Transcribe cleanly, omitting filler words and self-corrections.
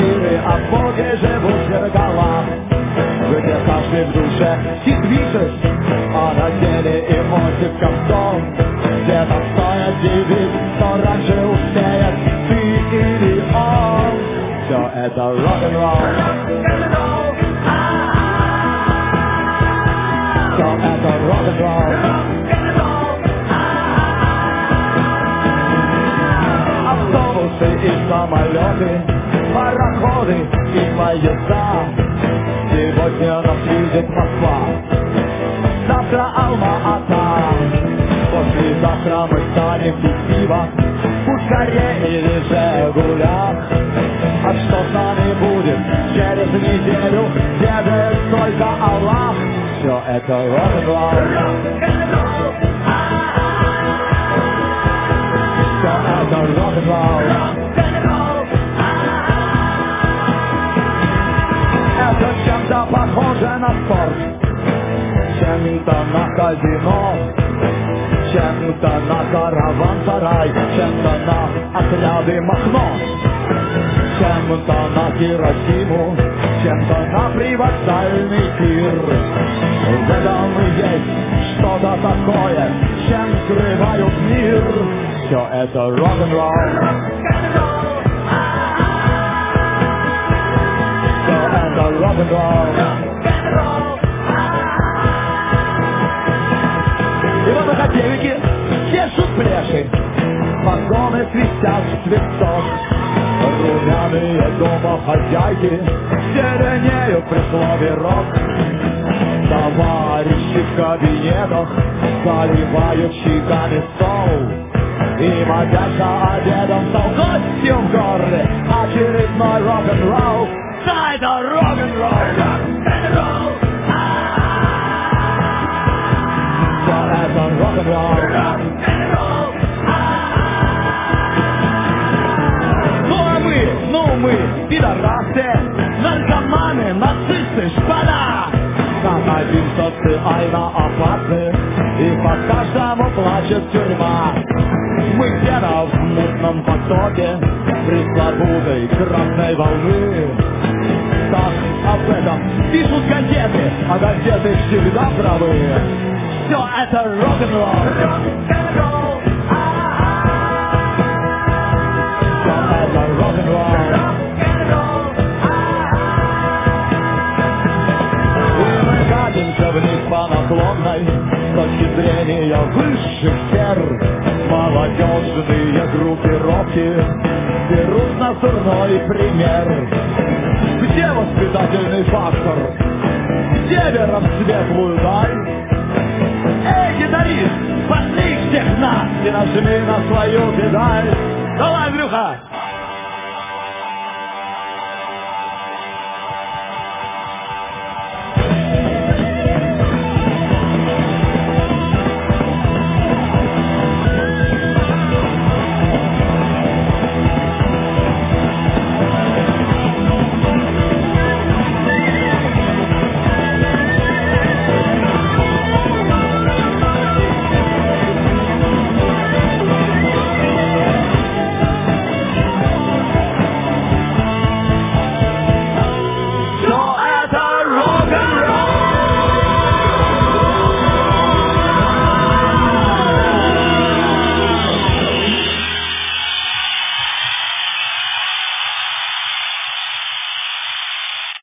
мире, а в Боге живут зеркала, где каждый в душе недвижет, а на деле и носит костом. Где-то стоит девиз, кто раньше успеет, ты или он. Все это рок-н-ролл. Все это рок-н-ролл. Автобусы и самолеты, пароходы и поезда. Сегодня нас видит Москва, завтра Алма-Ата. Послезавтра мы станем фестива, Пушкаре или Жигулях. А что с нами будет через неделю, ведает только Аллах. Все это рок-н-ролл. Все это рок-н-ролл. Это чем-то похоже на спорт, чем-то на казино, чем-то на караван-сарай, чем-то на отряды Махно, чем-то на Хиросиму, чем-то на привокзальный пир. В этом есть что-то такое, чем скрывают мир. Все это рок-н-ролл. Рок-н-ролл. И вот академики чешут плеши, вагоны свистят в цветок, румяные домохозяйки зеленеют при слове рок. Товарищи в кабинетах заливают щеками стол и модятся обедом стол. Гостем в горле очередной рок-н-ролл. Да, это рок-н-ролл. Рок-н-ролл. Да, это рок-н-ролл. Рок-н-ролл. Мы, пидорасы, наркоманы, нацисты, шпана. Как один социально опасны, и по каждому плачет тюрьма. Мы где-то в мутном потоке пресловутой красной волны. Так об этом пишут газеты, а газеты всегда правы. Все это рок-н-ролл. Рок-н-ролл. Все это рок-н-ролл. И мы катимся вниз по наклонной с точки зрения высших сфер. Молодежные группировки берут на дурной пример. Где воспитательный фактор? Где вера в светлую даль? Эй, гитарист, пошли всех нас и нажми на свою педаль. Давай, Андрюха!